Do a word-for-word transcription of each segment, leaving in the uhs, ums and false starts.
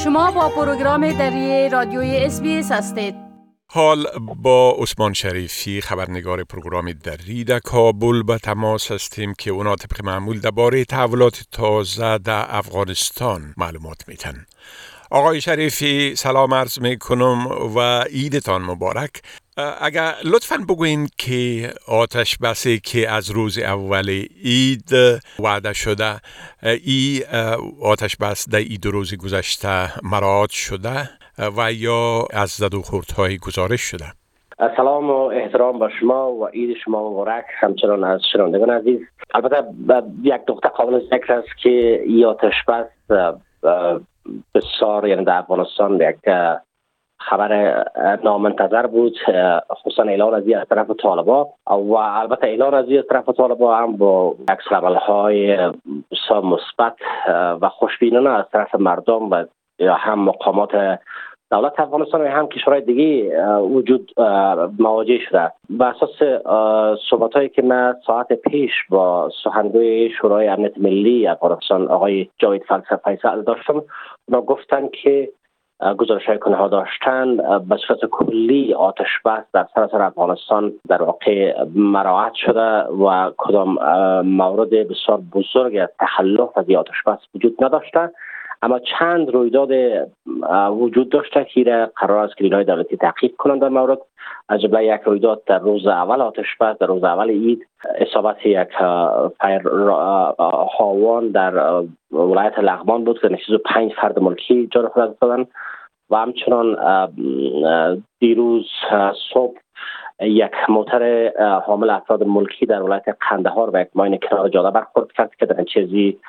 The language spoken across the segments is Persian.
شما با پروگرام دری رادیوی اس بی اس هستید. حال با عثمان شریفی خبرنگار پروگرام دری در کابل به تماس هستیم که اونا طبق معمول درباره تحولات تازه در افغانستان معلومات میتن. آقای شریفی سلام عرض میکنم و عیدتان مبارک. اگر لطفاً بگوین که آتش بسی که از روز اول عید وعده شده، ای آتش بس در عید روز گذشته مراعات شده و یا از زد و خوردهای گزارش شده؟ سلام و احترام با شما و عید شما مبارک، همچنان از شنوندگان عزیز. البته یک نکته قابل ذکر است که این آتش بس بسیار، یعنی در افغانستان یک خبر نامنتظر بود، خصوصا اعلان از از طرف طالبان و البته اعلان از از طرف طالبان هم با عکس‌العمل‌های بسیار مثبت و خوشبینانه از طرف مردم و هم مقامات دولت افغانستان و هم کشورهای دیگه وجود مواجه شده. بر اساس صحبت‌هایی که من ساعت پیش با سخنگوی شورای امنیت ملی افغانستان آقای جاوید فیصل داشتم، اونا گفتن که گزارش‌های که ها داشتن به صورت کلی آتش بس در سراسر افغانستان در واقع مراعات شده و کدام مورد بسیار بزرگ از تخلف از آتش بس وجود نداشته، اما چند رویداد وجود داشته که قرار است که نیروهای دولتی تعقیب کنند در مورد. از جمله یک رویداد در روز اول آتش بس، در روز اول عید، اصابت یک فایر هاوان در ولایت لغمان بود که نزدیک پنج فرد ملکی جان خود دادن و همچنان دیروز صبح یک موتر حامل افراد ملکی در ولایت قندهار و یک ماین کنار جاده برخورد کرد که در چیزی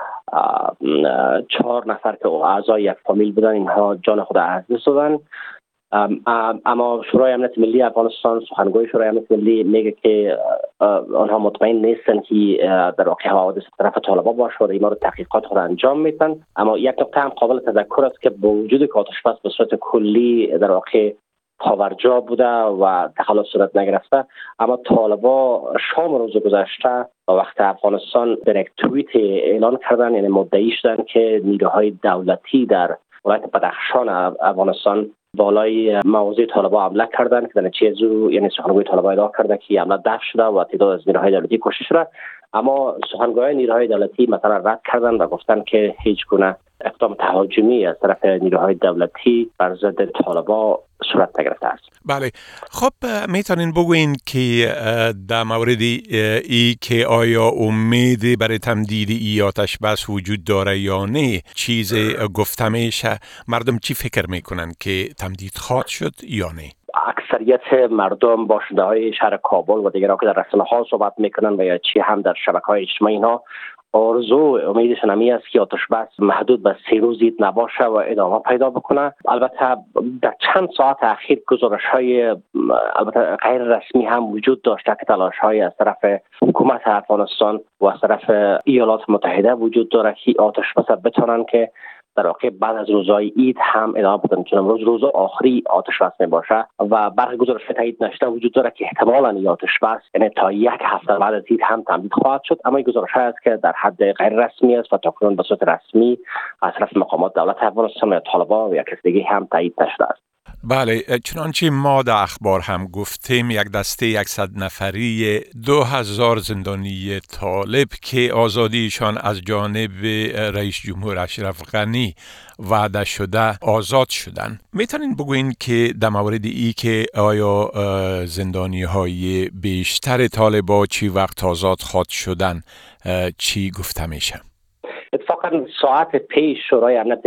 چهار نفر که اعضای یک فامیل بودن اینها جان خود از دست دادن. اما شورای امنیت ملی افغانستان، سخنگوی شورای امنیت ملی میگه که آنها مطمئن نیستن که در واقع حوادث طرف طالبان باشه و این مورد تحقیقات خود انجام میدن. اما یک نکته هم قابل تذکر است که با وجود که آتش بس به صورت کلی در واقع پاورجا بوده و تخلف صورت نگرفته، اما طالبان شام روز گذشته وقت افغانستان در یک توییت اعلان کردن، یعنی مدعی شدن که نیروهای دولتی در ولایت بدخشان افغانستان بالای مواضع طالبان حمله کردن که در نتیجه یعنی سخنگوی طالبان ادعا کرده که حمله دفع شده و تعداد از نیروهای دولتی کشته شده، اما سخنگوی نیروهای دولتی مثلا رد کردن و گفتن که هیچ گونه اقدام تهاجمی از طرف نیروهای دولتی بر ضد طالبان صورت نگرفته است. بله، خب میتونین بگوین که در مورد ای که آیا امیدی برای تمدید ای آتش بس وجود داره یا نه؟ چیز گفته میشه، مردم چی فکر میکنن که تمدید خواهد شد یا نه؟ اکثریت مردم، باشنده های شهر کابل و دیگران که در رسانه ها صحبت میکنن و یا چی هم در شبکه های اجتماعی ها، آرزو امیدشون همی است که آتش بس محدود به سه روز عید نباشه و ادامه پیدا بکنه. البته در چند ساعت اخیر گزارش های البته غیر رسمی هم وجود داشته که تلاش های از طرف حکومت افغانستان و از طرف ایالات متحده وجود داره که آتش بس بتونن که در واقع بعد از روزهای عید هم ادامه بدن، چون امروز روز آخری آتش بس میباشه و برخی گزارش تایید نشده وجود داره که احتمالاً این آتش بس یعنی تا یک هفته بعد از عید هم تمدید خواهد شد، اما این گزارش است که در حد غیر رسمی است و تاکنون به صورت رسمی از طرف مقامات دولت افغانستان و طالبان و یک کس دیگه هم تایید نشده است. بله، چنانچه ما در اخبار هم گفتیم یک دسته یکصد نفری دو هزار زندانی طالب که آزادیشان از جانب رئیس جمهور اشرف غنی وعده شده آزاد شدن. میتونین بگوین که در مورد ای که آیا زندانی های بیشتر طالبا چی وقت آزاد خواهد شدن چی گفته میشه؟ اتفاقا ساعت پیش شورای امنیت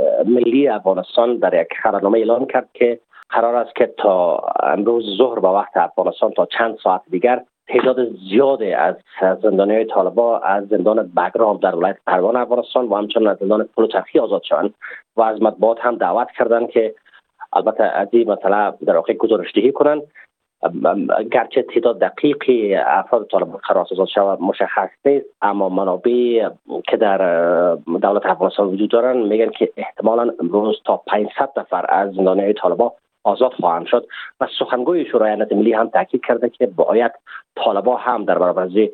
ملی افغانستان در یک خبرنامه اعلان کرد که قرار است که تا امروز ظهر با وقت افغانستان تا چند ساعت دیگر تعداد زیادی از زندانیان طالبان از زندان بگرام در ولایت پروان افغانستان و همچنین از زندان پلوچرخی آزاد شوند و از مطبوعات هم دعوت کردند که البته از این مسئله در واقع گزارش‌دهی کنند. گرچه تعداد دقیقی افراد طالبان قرار آزاد شود مشخص نیست، اما منابع که در دولت افغانستان وجود دارن میگن که احتمالاً امروز تا پانصد نفر از زندانیان طالبان آزاد خواهند شد و سخنگوی شورای امنیت ملی هم تاکید کرده که باید طالبان هم در برابر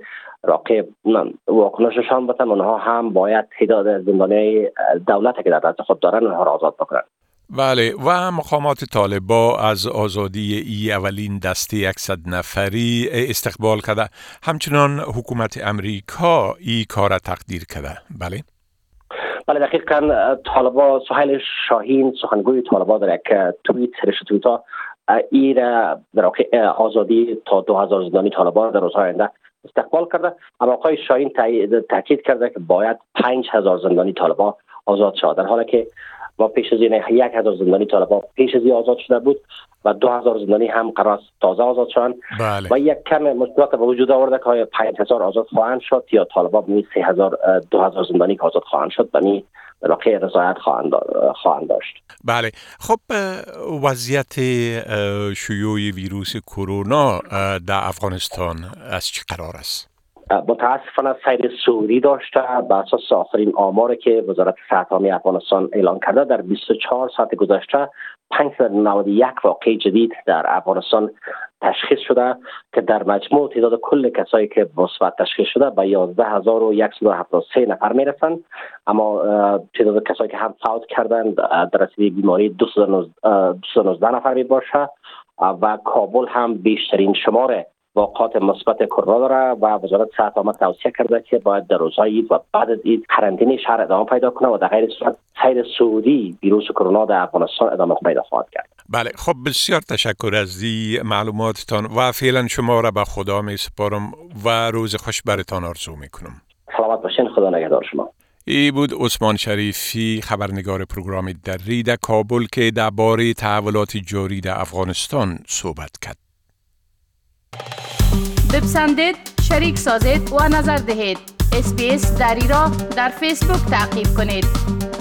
راقب واکنششان بتن، اونها هم باید تعداد زندانی دولت که در دست خود دارن اونها را آزاد بکنن. بله، و مقامات طالبا از آزادی ای اولین دسته صد نفری استقبال کرده. همچنان حکومت امریکا ای کار تقدیر کرده. بله بله دقیقاً. طالبا سهیل شاهین سخنگوی طالبا در یک توییت رشته توییتا ای را در واقع آزادی تا دو هزار زندانی طالبا در روزهای آینده استقبال کرده. اما آقای شاهین تاکید کرده که باید پنج هزار زندانی طالبا آزاد شود، در حالی که ما پیش از این یک هزار زندانی طالبا پیش از این آزاد شده بود و دو هزار زندانی هم قرار تازه آزاد شدن. بله. و یک کم مشکلات به وجود آورده که آیا پنج هزار آزاد خواهند شد یا طالبا به سه هزار دو هزار زندانی که آزاد خواهند شد به می واقع رضایت خواهند خواهند داشت. بله. خب وضعیت شیوع ویروس کرونا در افغانستان از چه قرار است؟ متاسفانه سیر سعودی داشته. بر اساس آخرین آماری که وزارت صحت عامه افغانستان اعلان کرده در بیست و چهار ساعت گذشته پانصد و نود و یک واقعه جدید در افغانستان تشخیص شده که در مجموع تعداد کل کسایی که مثبت تشخیص شده به یازده هزار و صد و هفتاد و سه نفر میرسند. اما تعداد کسایی که هم فوت کردند در رسیدگی بیماری دویست و نوزده نفر می باشه و کابل هم بیشترین شماره واقعات مثبت کرونا داره و وزارت صحت عامه توصیه کرده که باید در روزهای عید و بعد از عید قرنطینه شهر ادامه پیدا کنه و در غیر صورت سیر سعودی ویروس کرونا در افغانستان ادامه پیدا خواهد کرد. بله، خب بسیار تشکر از این معلوماتتان و فعلا شما را به خدا می سپارم و روز خوش برتان آرزو می کنم. سلامت باشین، خدا نگهدار شما. ای بود عثمان شریفی، خبرنگار پروگرام دری در کابل که درباره تحولات جاری در افغانستان صحبت کرد. بپسندید، شریک سازید و نظر دهید. اسپیس دری را در فیسبوک تعقیب کنید.